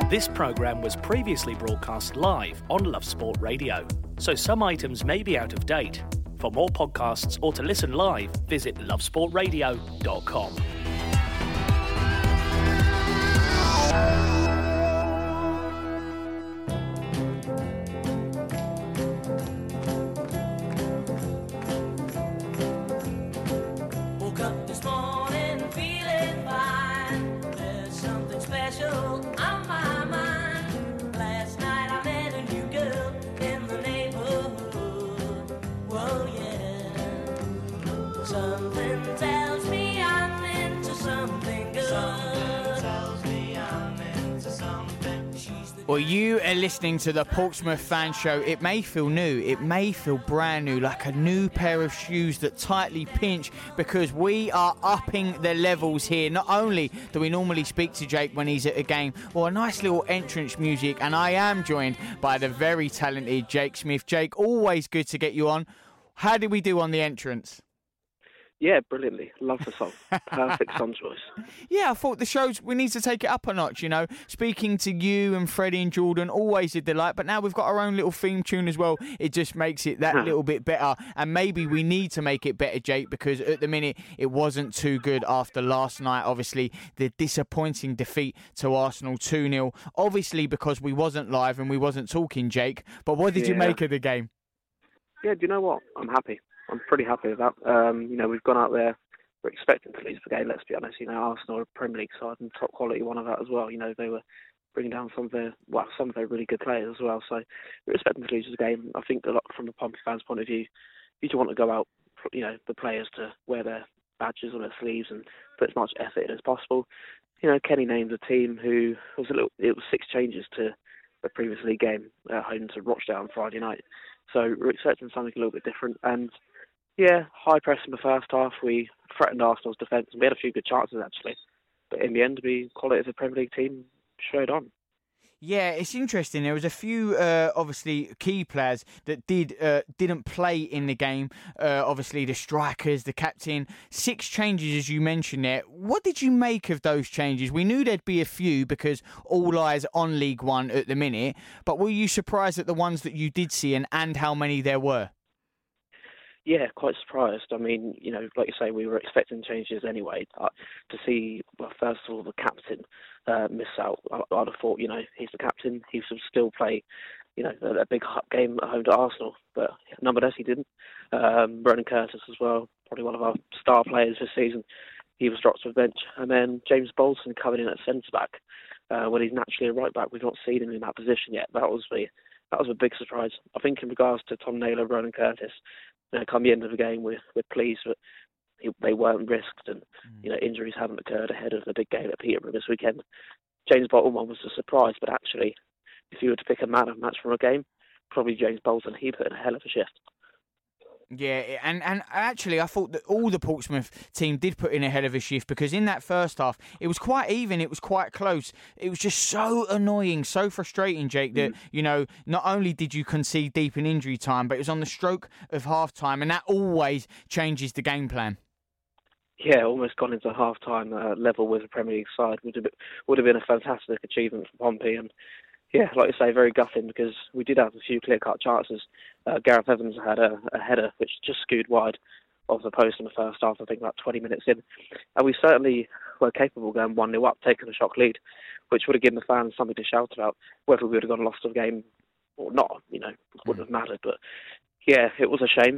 This programme was previously broadcast live on Love Sport Radio, so some items may be out of date. For more podcasts or to listen live, visit lovesportradio.com. Woke up this morning feeling fine. There's something special on my mind. Last night I met a new girl in the neighborhood. Whoa, yeah. Something tells me I'm into something good. Something tells me I'm into something. She's the Well, you are listening to the Portsmouth Fan Show. It may feel new, it may feel brand new, like a new pair of shoes that tightly pinch, because we are upping the levels here. Not only do we normally speak to Jake when he's at a game, or a nice little entrance music, and I am joined by the very talented Jake Smith. Jake, always good to get you on. How did we do on the entrance? Yeah, brilliantly. Love the song. Perfect song choice. Yeah, I thought the shows, we need to take it up a notch, you know. Speaking to you and Freddie and Jordan, always a delight. But now we've got our own little theme tune as well. It just makes it that little bit better. And maybe we need to make it better, Jake, because at the minute it wasn't too good after last night. Obviously, the disappointing defeat to Arsenal 2-0. Obviously, because we wasn't live and we wasn't talking, Jake. But what did you make of the game? Yeah, do you know what? I'm happy. I'm pretty happy with that. We've gone out there, we're expecting to lose the game, let's be honest. You know, Arsenal are a Premier League side and top quality one of that as well. You know, they were bringing down some of their really good players as well. So we're expecting to lose the game. I think a lot from the Pompey fans' point of view, you do want to go out, you know, the players to wear their badges on their sleeves and put as much effort in as possible. You know, Kenny named a team who was it was 6 changes to the previous league game at home to Rochdale on Friday night. So we're expecting something a little bit different. And yeah, high press in the first half. We threatened Arsenal's defence and we had a few good chances actually. But in the end, the quality of the Premier League team showed on. Yeah, it's interesting. There was a few, obviously, key players that didn't play in the game. Obviously, the strikers, the captain. 6 changes, as you mentioned there. What did you make of those changes? We knew there'd be a few because all eyes on League One at the minute. But were you surprised at the ones that you did see and how many there were? Yeah, quite surprised. I mean, you know, like you say, we were expecting changes anyway. To see, well, first of all, the captain miss out, I'd have thought, you know, he's the captain. He should still play, you know, a big game at home to Arsenal. But nonetheless, he didn't. Ronan Curtis as well, probably one of our star players this season. He was dropped to the bench. And then James Bolton coming in at centre-back when he's naturally a right-back. We've not seen him in that position yet. That was a big surprise. I think in regards to Tom Naylor, Ronan Curtis, you know, come the end of the game, we're pleased that they weren't risked and you know, injuries haven't occurred ahead of the big game at Peterborough this weekend. James Bolton one was a surprise, but actually, if you were to pick a man of match from a game, probably James Bolton. He put in a hell of a shift. Yeah, and actually I thought that all the Portsmouth team did put in a hell of a shift, because in that first half, it was quite even, it was quite close. It was just so annoying, so frustrating, Jake, that, you know, not only did you concede deep in injury time, but it was on the stroke of half-time, and that always changes the game plan. Yeah, almost gone into half-time level with the Premier League side. Would have been a fantastic achievement for Pompey, and yeah, like you say, very gutting because we did have a few clear-cut chances. Gareth Evans had a header which just skewed wide of the post in the first half, I think about 20 minutes in. And we certainly were capable of going 1-0 up, taking a shock lead, which would have given the fans something to shout about. Whether we would have gone and lost the game or not, you know, wouldn't have mattered. But yeah, it was a shame.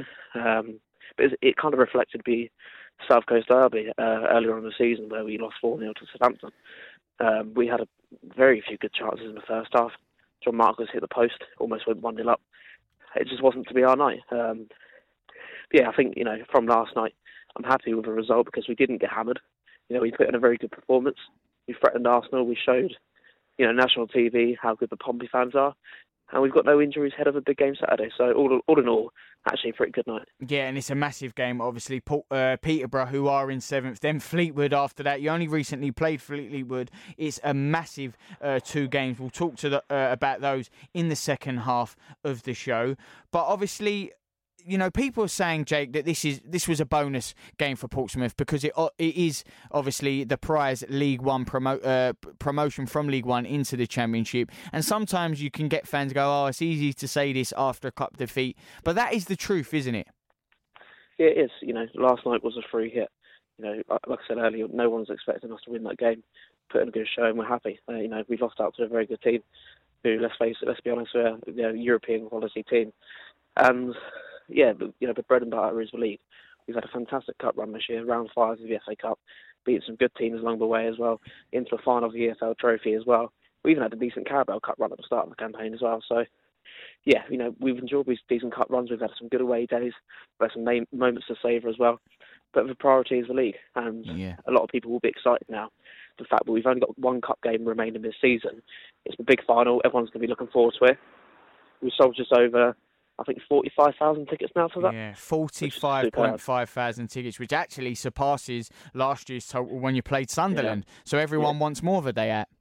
But it kind of reflected the South Coast Derby earlier on in the season where we lost 4-0 to Southampton. We had a very few good chances in the first half. John Marcus hit the post, almost went 1-0 up. It just wasn't to be our night. Yeah, I think, you know, from last night, I'm happy with the result because we didn't get hammered. You know, we put in a very good performance. We threatened Arsenal. We showed, you know, national TV how good the Pompey fans are. And we've got no injuries ahead of a big game Saturday. So all in all, actually a pretty good night. Yeah, and it's a massive game, obviously. Peterborough, who are in 7th, then Fleetwood after that. You only recently played Fleetwood. It's a massive 2 games. We'll talk about those in the second half of the show. But obviously, people are saying, Jake, that this was a bonus game for Portsmouth because it is obviously the prize League One promotion from League One into the Championship. And sometimes you can get fans go, "Oh, it's easy to say this after a cup defeat," but that is the truth, isn't it? Yeah, it is. Last night was a free hit. Like I said earlier, no one's expecting us to win that game. Put in a good show, and we're happy. We've lost out to a very good team, who, let's face it, let's be honest, we're a European quality team. And yeah, but, the bread and butter is the league. We've had a fantastic cup run this year, round 5 of the FA Cup, beat some good teams along the way as well, into a final of the EFL Trophy as well. We even had a decent Carabao Cup run at the start of the campaign as well. So yeah, we've enjoyed these decent cup runs. We've had some good away days, we've had some moments to savour as well. But the priority is the league, and a lot of people will be excited now. The fact that we've only got one cup game remaining this season, it's the big final. Everyone's going to be looking forward to it. We've sold just over, I think, 45,000 tickets now for that. Yeah, 45.5 thousand tickets, which actually surpasses last year's total when you played Sunderland. Yeah. So everyone wants more of a day out.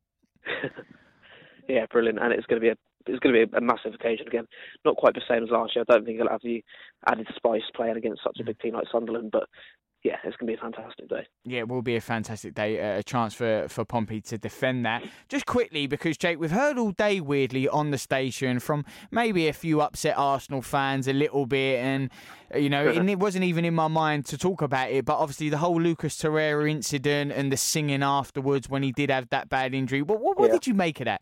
Yeah, brilliant, and it's going to be a massive occasion again. Not quite the same as last year. I don't think it'll have the added spice playing against such a big team like Sunderland, but yeah, it's going to be a fantastic day. Yeah, it will be a fantastic day, a chance for Pompey to defend that. Just quickly, because, Jake, we've heard all day, weirdly, on the station from maybe a few upset Arsenal fans a little bit, and, and it wasn't even in my mind to talk about it, but obviously the whole Lucas Torreira incident and the singing afterwards when he did have that bad injury. What did you make of that?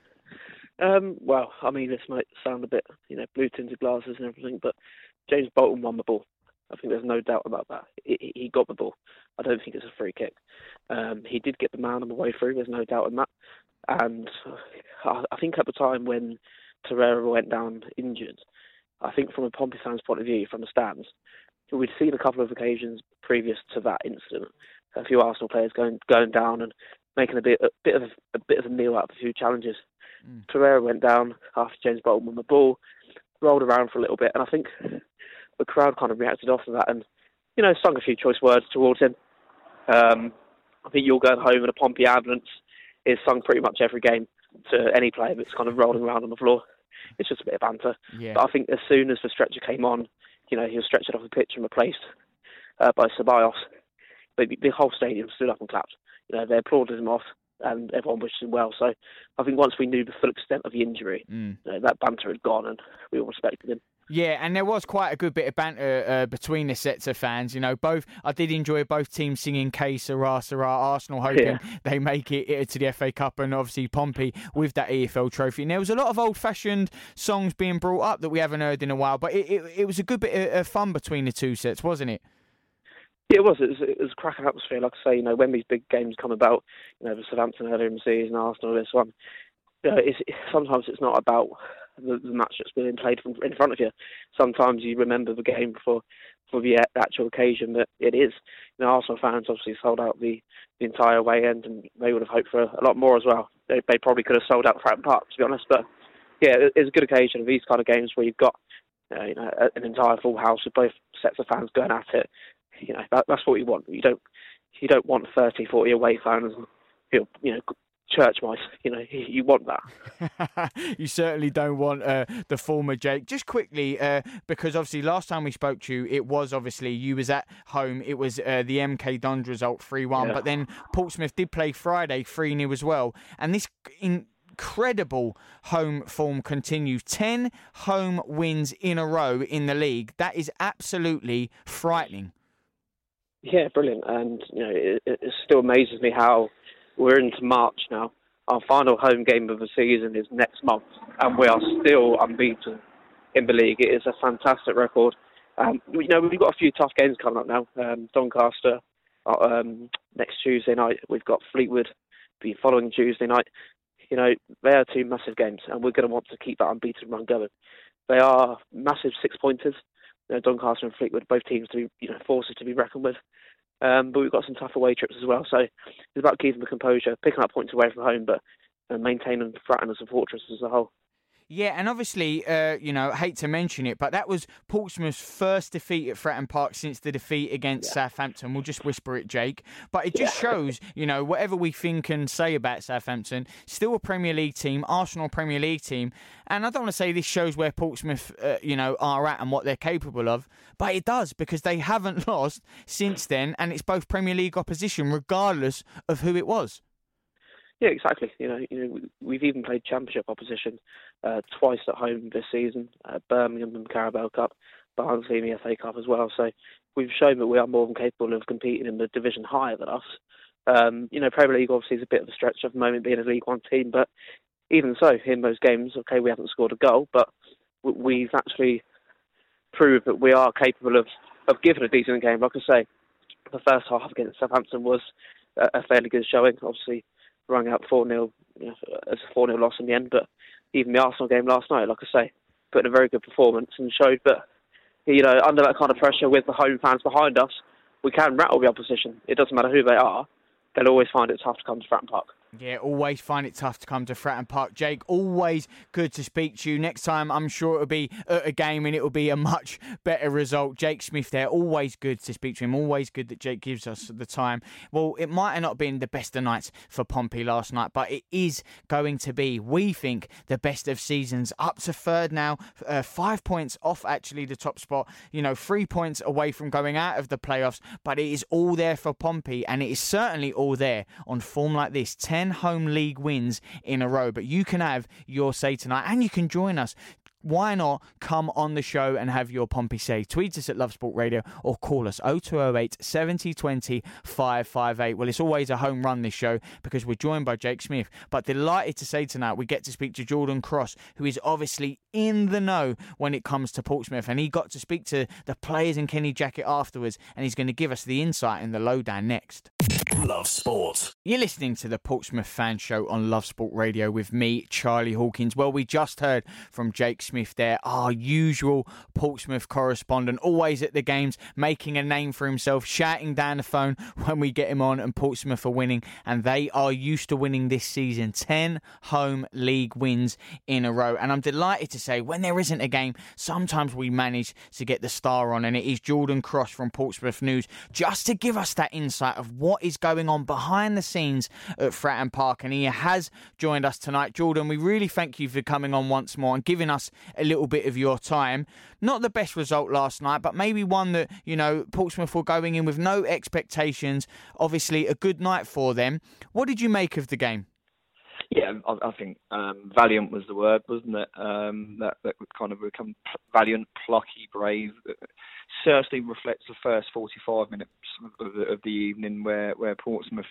Well, I mean, this might sound a bit, blue tinted glasses and everything, but James Bolton won the ball. I think there's no doubt about that. He got the ball. I don't think it's a free kick. He did get the man on the way through. There's no doubt in that. And I think at the time when Torreira went down injured, I think from a Pompey fan's point of view, from the stands, we'd seen a couple of occasions previous to that incident, a few Arsenal players going down and making a bit of a meal out of a few challenges. Torreira went down after James Bolton won the ball, rolled around for a little bit, and I think the crowd kind of reacted off to that and, sung a few choice words towards him. I think You're Going Home and a Pompey ambulance is sung pretty much every game to any player that's kind of rolling around on the floor. It's just a bit of banter. Yeah. But I think as soon as the stretcher came on, he was stretchered off the pitch and replaced by Ceballos. But the whole stadium stood up and clapped. They applauded him off and everyone wished him well. So I think once we knew the full extent of the injury, that banter had gone and we all respected him. Yeah, and there was quite a good bit of banter between the sets of fans. I did enjoy both teams singing "Que Sera Sera," Arsenal hoping they make it to the FA Cup, and obviously Pompey with that EFL trophy. And there was a lot of old-fashioned songs being brought up that we haven't heard in a while, but it was a good bit of fun between the two sets, wasn't it? Yeah, it was. It was a cracking atmosphere. Like I say, when these big games come about, the Southampton earlier in the season, Arsenal, this one, sometimes it's not about the match that's being played in front of you. Sometimes you remember the game for the actual occasion that it is. Arsenal fans obviously sold out the entire away end, and they would have hoped for a lot more as well. They probably could have sold out Fratton Park, to be honest. But yeah, it's a good occasion. These kind of games where you've got an entire full house with both sets of fans going at it. That's what you want. You don't want 30, 40 away fans, church mice. You want that. You certainly don't want the former Jake. Just quickly, because obviously last time we spoke to you, it was obviously you was at home. It was the MK Dons result 3-1, but then Portsmouth did play Friday 3-0 as well, and this incredible home form continues. 10 home wins in a row in the league. That is absolutely frightening. Yeah, brilliant. And, it still amazes me how we're into March now. Our final home game of the season is next month, and we are still unbeaten in the league. It is a fantastic record. We've got a few tough games coming up now. Doncaster next Tuesday night. We've got Fleetwood the following Tuesday night. They are two massive games, and we're going to want to keep that unbeaten run going. They are massive 6-pointers. Doncaster and Fleetwood, both teams to be, forces to be reckoned with. But we've got some tough away trips as well. So it's about keeping the composure, picking up points away from home, but maintaining Fratton as a fortress as a whole. Yeah, and obviously, hate to mention it, but that was Portsmouth's first defeat at Fratton Park since the defeat against Southampton. We'll just whisper it, Jake. But it just shows, whatever we think and say about Southampton, still a Premier League team, Arsenal Premier League team. And I don't want to say this shows where Portsmouth, are at and what they're capable of, but it does, because they haven't lost since then, and it's both Premier League opposition, regardless of who it was. Yeah, exactly. We've even played Championship opposition twice at home this season, Birmingham and Carabao Cup, Barnsley in the FA Cup as well. So we've shown that we are more than capable of competing in the division higher than us. Premier League obviously is a bit of a stretch at the moment being a League One team, but even so, in those games, okay, we haven't scored a goal, but we've actually proved that we are capable of giving a decent game. Like I say, the first half against Southampton was a fairly good showing. Obviously, rung out 4-0 as a 4-0 loss in the end, but even the Arsenal game last night, like I say, put in a very good performance and showed that, under that kind of pressure with the home fans behind us, we can rattle the opposition. It doesn't matter who they are, they'll always find it tough to come to Fratton Park. Yeah, always find it tough to come to Fratton Park. Jake, always good to speak to you. Next time, I'm sure it'll be at a game and it'll be a much better result. Jake Smith there, always good to speak to him. Always good that Jake gives us the time. Well, it might have not been the best of nights for Pompey last night, but it is going to be, we think, the best of seasons. Up to third now, 5 points off actually the top spot. 3 points away from going out of the playoffs, but it is all there for Pompey, and it is certainly all there on form like this. 10 home league wins in a row, but you can have your say tonight and you can join us. Why not come on the show and have your Pompey say? Tweet us at Love Sport Radio or call us 0208 70 20 558. Well, it's always a home run, this show, because we're joined by Jake Smith. But delighted to say tonight we get to speak to Jordan Cross, who is obviously in the know when it comes to Portsmouth. And he got to speak to the players in Kenny Jackett afterwards, and he's going to give us the insight in the lowdown next. Love Sport. You're listening to the Portsmouth Fan Show on Love Sport Radio with me, Charlie Hawkins. Well, we just heard from Jake Smith there, our usual Portsmouth correspondent, always at the games, making a name for himself, shouting down the phone when we get him on, and Portsmouth are winning, and they are used to winning this season. 10 home league wins in a row. And I'm delighted to say, when there isn't a game, sometimes we manage to get the star on, and it is Jordan Cross from Portsmouth News, just to give us that insight of what is going on behind the scenes at Fratton Park. And he has joined us tonight. Jordan, we really thank you for coming on once more and giving us a little bit of your time. Not the best result last night, but maybe one that, Portsmouth were going in with no expectations. Obviously, a good night for them. What did you make of the game? Yeah, I think valiant was the word, wasn't it? That would kind of become valiant, plucky, brave. Certainly reflects the first 45 minutes of the evening where Portsmouth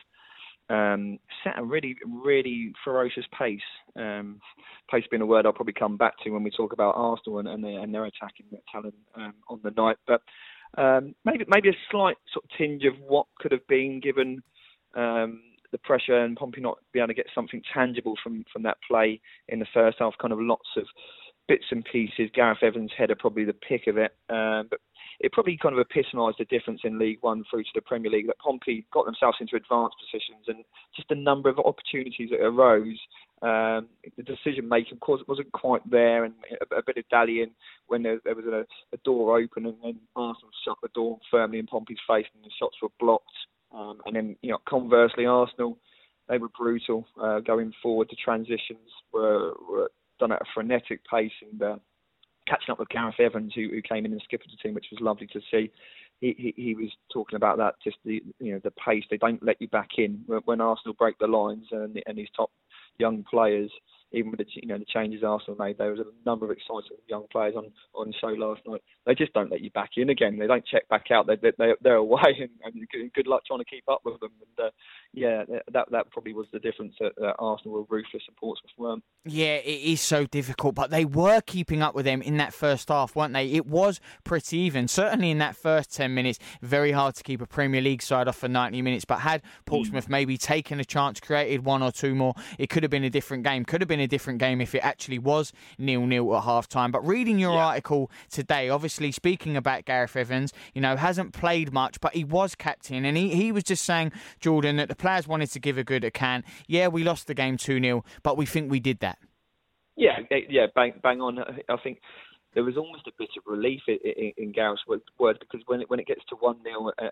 set a really, really ferocious pace. Pace being a word I'll probably come back to when we talk about Arsenal and their attacking talent on the night. But maybe a slight sort of tinge of what could have been given the pressure and Pompey not be able to get something tangible from that play in the first half. Kind of lots of bits and pieces. Gareth Evans' header probably the pick of it. But it probably kind of epitomised the difference in League One through to the Premier League, that Pompey got themselves into advanced positions, and just a number of opportunities that arose. The decision-making, of course, wasn't quite there, and a bit of dallying when there was a door open, and then Arsenal shut the door firmly in Pompey's face and the shots were blocked. And then, conversely, Arsenal, they were brutal going forward. The transitions were done at a frenetic pace, and catching up with Gareth Evans, who came in and skipped the team, which was lovely to see. He was talking about that, just the pace. They don't let you back in when Arsenal break the lines, and these top young players, even with the changes Arsenal made, there was a number of exciting young players on show last night. They just don't let you back in again. They don't check back out. They're away, and good luck trying to keep up with them. And that probably was the difference. That Arsenal were ruthless and Portsmouth weren't. Yeah, it is so difficult, but they were keeping up with them in that first half, weren't they? It was pretty even. Certainly in that first 10 minutes, very hard to keep a Premier League side off for 90 minutes. But had Portsmouth maybe taken a chance, created one or two more, it could have been a different game. Could have been a different game if it actually was 0-0 at half-time. But reading your article today, obviously speaking about Gareth Evans, hasn't played much, but he was captain. And he was just saying, Jordan, that the players wanted to give a good account. Yeah, we lost the game 2-0, but we think we did that. Yeah, bang on. I think there was almost a bit of relief in Gareth's words, because when it gets to 1-0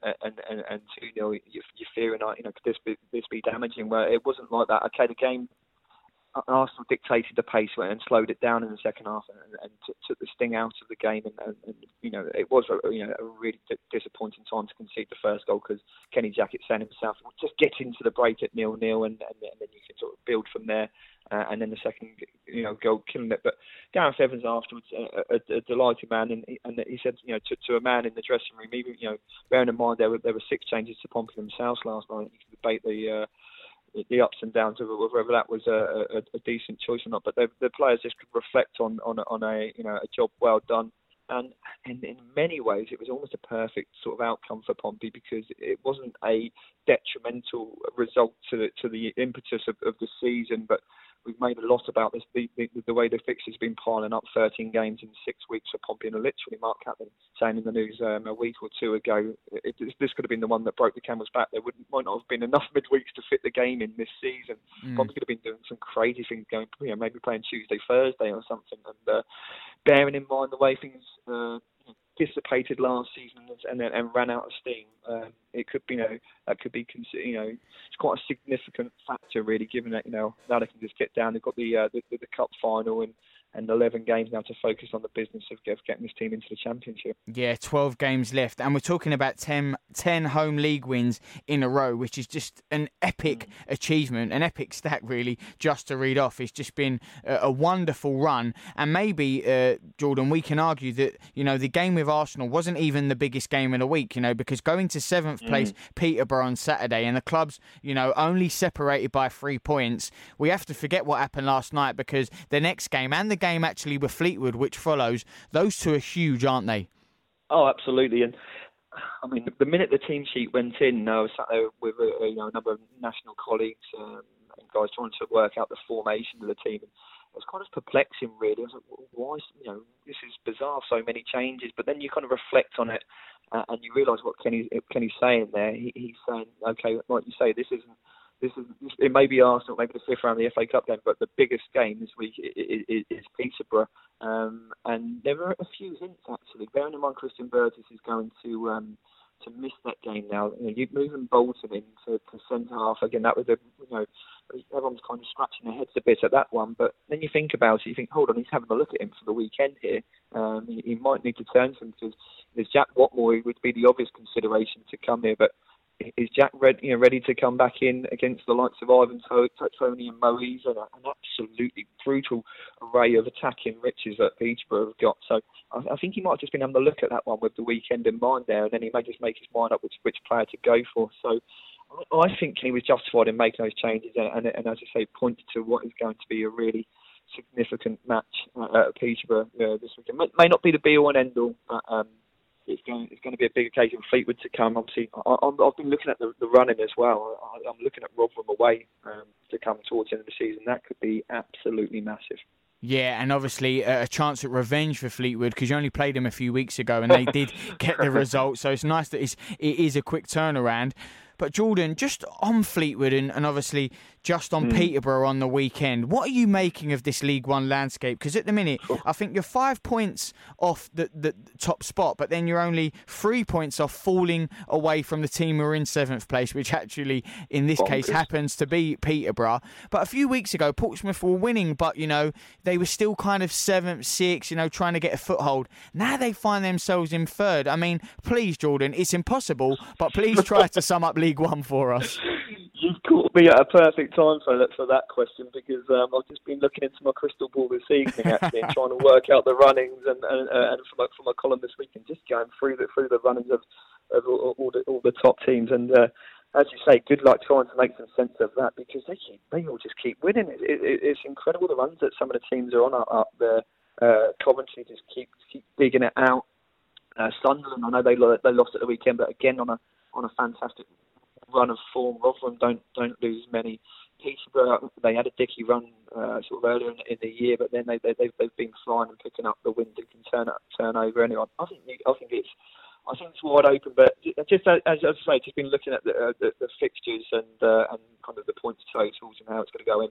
and 2-0, you're fearing, could this be damaging? Where it wasn't like that. Okay, the game, Arsenal dictated the pace and slowed it down in the second half and took the sting out of the game, and it was a really disappointing time to concede the first goal, because Kenny Jackett saying himself, just get into the break at 0-0 and then you can sort of build from there. And then the second, goal killing it. But Gareth Evans afterwards, a delighted man, and he said, to a man in the dressing room, even bearing in mind there were 6 changes to Pompey themselves last night. You can debate the ups and downs of whether that was a decent choice or not. But the players just could reflect on a job well done. And in many ways, it was almost a perfect sort of outcome for Pompey, because it wasn't a detrimental result to the impetus of the season. But we've made a lot about this, the way the fixtures have been piling up. 13 games in 6 weeks for Pompey, and literally Mark Catlin saying in the news a week or two ago, this could have been the one that broke the camel's back. There might not have been enough midweeks to fit the game in this season. Pompey could have been doing some crazy things, going maybe playing Tuesday, Thursday or something, and bearing in mind the way things dissipated last season and ran out of steam. It could be, that could be considered, it's quite a significant factor really, given that, now they can just get down. They've got the cup final and 11 games now to focus on the business of getting this team into the Championship. Yeah, 12 games left, and we're talking about 10 home league wins in a row, which is just an epic achievement, an epic stat really, just to read off. It's just been a wonderful run, and maybe, Jordan, we can argue that, the game with Arsenal wasn't even the biggest game of the week, because going to 7th place Peterborough on Saturday, and the club's, only separated by 3 points, we have to forget what happened last night, because the next game and the game actually with Fleetwood, which follows, those two are huge, aren't they? Oh, absolutely. And I mean, the minute the team sheet went in, I was sat there with a number of national colleagues and guys trying to work out the formation of the team. And it was kind of perplexing, really. I was like, why? This is bizarre. So many changes. But then you kind of reflect on it, and you realise what Kenny's saying there. He's saying, okay, like you say, this isn't. It may be Arsenal, maybe the 5th round of the FA Cup game, but the biggest game this week is Peterborough. And there are a few hints, actually. Bearing in mind Christian Burgess is going to miss that game now. You're moving Bolton into centre half. Again, that was everyone's kind of scratching their heads a bit at that one. But then you think about it, you think, hold on, he's having a look at him for the weekend here. He might need to turn to him, because there's Jack Watmore, who would be the obvious consideration to come here. But is Jack ready to come back in against the likes of Ivan Toney and Moise, and an absolutely brutal array of attacking riches that Peterborough have got? So I think he might have just been having a look at that one with the weekend in mind there, and then he may just make his mind up which player to go for. So I think he was justified in making those changes, and as I say, pointed to what is going to be a really significant match at Peterborough this weekend. May not be the be-all and end-all, but it's going to be a big occasion for Fleetwood to come. Obviously, I've been looking at the running as well. I'm looking at Rotherham away to come towards the end of the season. That could be absolutely massive. Yeah, and obviously a chance at revenge for Fleetwood, because you only played them a few weeks ago and they did get the result. So it's nice that it is a quick turnaround. But Jordan, just on Fleetwood and obviously just on Peterborough on the weekend, what are you making of this League One landscape? Because at the minute, I think you're 5 points off the top spot, but then you're only 3 points off falling away from the team who are in 7th place, which actually, in this case, happens to be Peterborough. But a few weeks ago, Portsmouth were winning, but, they were still kind of 7th, 6th, trying to get a foothold. Now they find themselves in 3rd. I mean, please, Jordan, it's impossible, but please try to sum up League One for us. You've caught me at a perfect time for that question, because I've just been looking into my crystal ball this evening, actually, and trying to work out the runnings and for my column this week, and just going through the runnings of all the top teams. And as you say, good luck trying to make some sense of that, because they all just keep winning. It's incredible the runs that some of the teams are on up there. Coventry just keep digging it out. Sunderland, I know they lost at the weekend, but again on a fantastic run of form. Rotherham don't lose many. Peterborough, they had a dicky run sort of earlier in the year, but then they've been flying and picking up the wins and can turn over anyone. I think it's wide open, but just as I say, just been looking at the fixtures and kind of the points totals and how it's going to go in.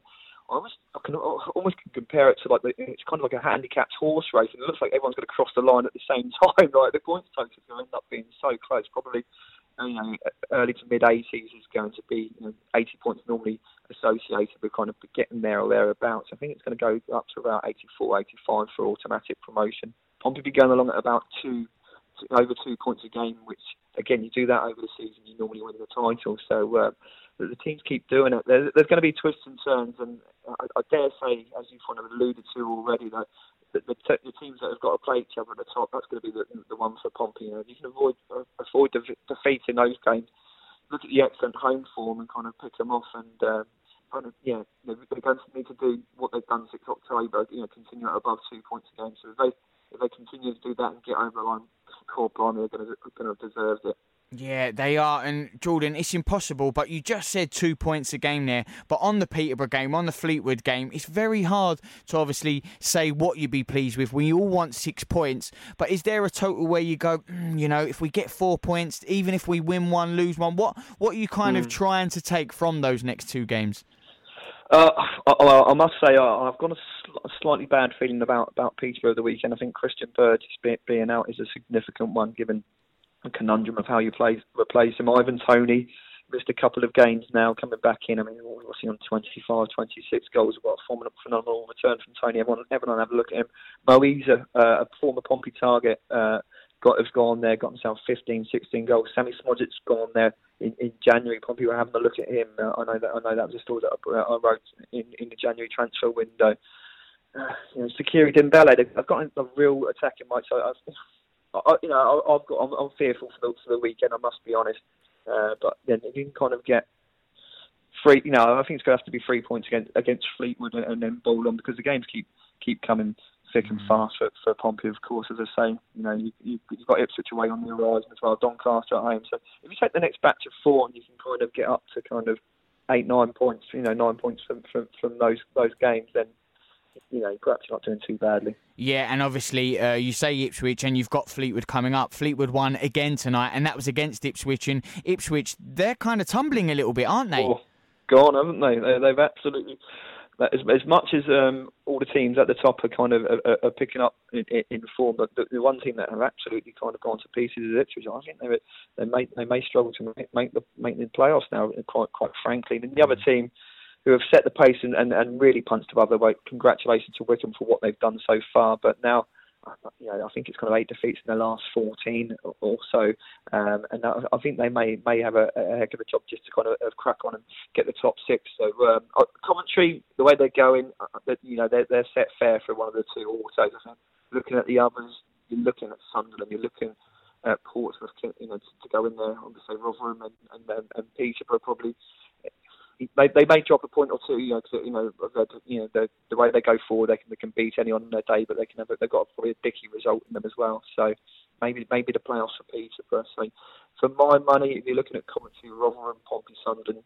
I can almost compare it to it's kind of like a handicapped horse race, and it looks like everyone's going to cross the line at the same time. Like the points total is going to end up being so close. Probably, early to mid 80s is going to be 80 points normally associated with kind of getting there or thereabouts. I think it's going to go up to about 84, 85 for automatic promotion. Pompey be going along at about over 2 points a game, which again, you do that over the season, you normally win the title. So the teams keep doing it. There's going to be twists and turns, and I dare say, as you've kind of alluded to already, that the teams that have got to play each other at the top, that's going to be the one for Pompey. If you can avoid defeat in those games, look at the excellent home form and kind of pick them off, and they're going to need to do what they've done 6 October, continue at above 2 points a game. So if they continue to do that and get over the line, core blimey, they're going to have deserved it. Yeah, they are. And Jordan, it's impossible, but you just said 2 points a game there. But on the Peterborough game, on the Fleetwood game, it's very hard to obviously say what you'd be pleased with. We all want 6 points. But is there a total where you go, if we get 4 points, even if we win one, lose one, what are you kind of trying to take from those next 2 games? I must say I've got a slightly bad feeling about Peterborough the weekend. I think Christian Burgess being out is a significant one, given the conundrum of how you replace him. Ivan Toney missed a couple of games now, coming back in. I mean, what's he on, 25, 26 goals? What a phenomenal return from Toney. Everyone have a look at him. Moisa, a former Pompey target, has gone there, got himself 15, 16 goals. Sammy Smodgett's gone there in January. Pompey were having a look at him. I know that was a story that I wrote in the January transfer window. Sakiri Dembele, they've got a real attacking might. So I'm fearful for the weekend. I must be honest. But then if you can kind of get 3, I think it's going to have to be 3 points against Fleetwood and then bowl on, because the games keep coming thick and fast for Pompey, of course. As I say, you've got Ipswich away on the horizon as well, Doncaster at home. So if you take the next batch of 4 and you can kind of get up to kind of 8-9 points, 9 points from those games, then perhaps you're not doing too badly. Yeah, and obviously you say Ipswich and you've got Fleetwood coming up. Fleetwood won again tonight, and that was against Ipswich. And Ipswich, they're kind of tumbling a little bit, aren't they? Oh, gone, haven't they? They've absolutely... As much as all the teams at the top are kind of are picking up in form, but the one team that have absolutely kind of gone to pieces is Ipswich. I think they may struggle to make the playoffs now, quite frankly. And the other team who have set the pace and really punched above their weight, congratulations to Wickham for what they've done so far. But now, I think it's kind of 8 defeats in the last 14 or so, and I think they may have a heck of a job just to kind of crack on and get the top 6. So Coventry, the way they're going, they're set fair for one of the 2 autos. I think looking at the others, you're looking at Sunderland, you're looking at Portsmouth, to go in there. Obviously Rotherham and Peterborough probably. They may drop a point or 2, the way they go forward, they can beat anyone on their day, but they've got probably a dicky result in them as well. So maybe the playoffs for Peterborough. So for my money, if you're looking at Coventry, Rotherham, Pompey, Sunderland,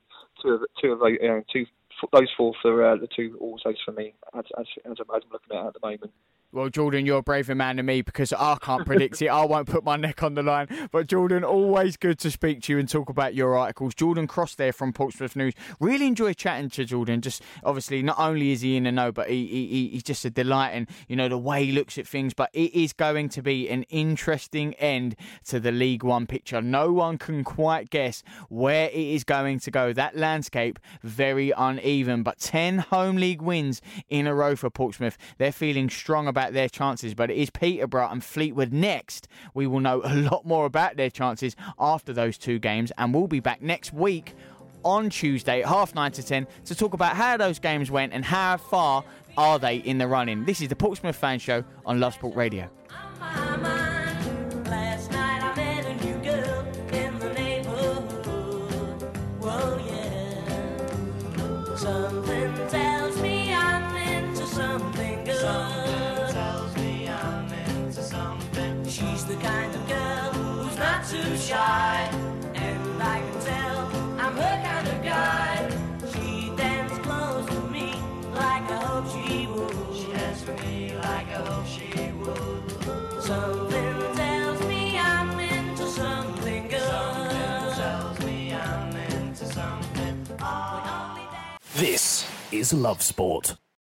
those 4 for the 2 autos for me, as I'm looking at the moment. Well, Jordan, you're a braver man than me, because I can't predict it. I won't put my neck on the line. But, Jordan, always good to speak to you and talk about your articles. Jordan Cross there from Portsmouth News. Really enjoy chatting to Jordan. Just, obviously, not only is he in the know, but he's just a delight. And, the way he looks at things. But it is going to be an interesting end to the League One picture. No one can quite guess where it is going to go. That landscape, very uneven. But 10 home league wins in a row for Portsmouth. They're feeling strong about their chances, but it is Peterborough and Fleetwood next. We will know a lot more about their chances after those 2 games, and we'll be back next week on Tuesday at 9:30 to 10 to talk about how those games went and how far are they in the running. This is the Portsmouth Fan Show on Love Sport Radio. Last night I met a new girl in the neighborhood. Whoa, yeah. Something tells me I'm into something good. She's the kind of girl who's not too shy, and I can tell I'm her kind of guy. She dances close to me like I hope she would. She dances for me like I hope she would. Something tells me I'm into something good. Something tells me I'm into something. This is is Love Sport.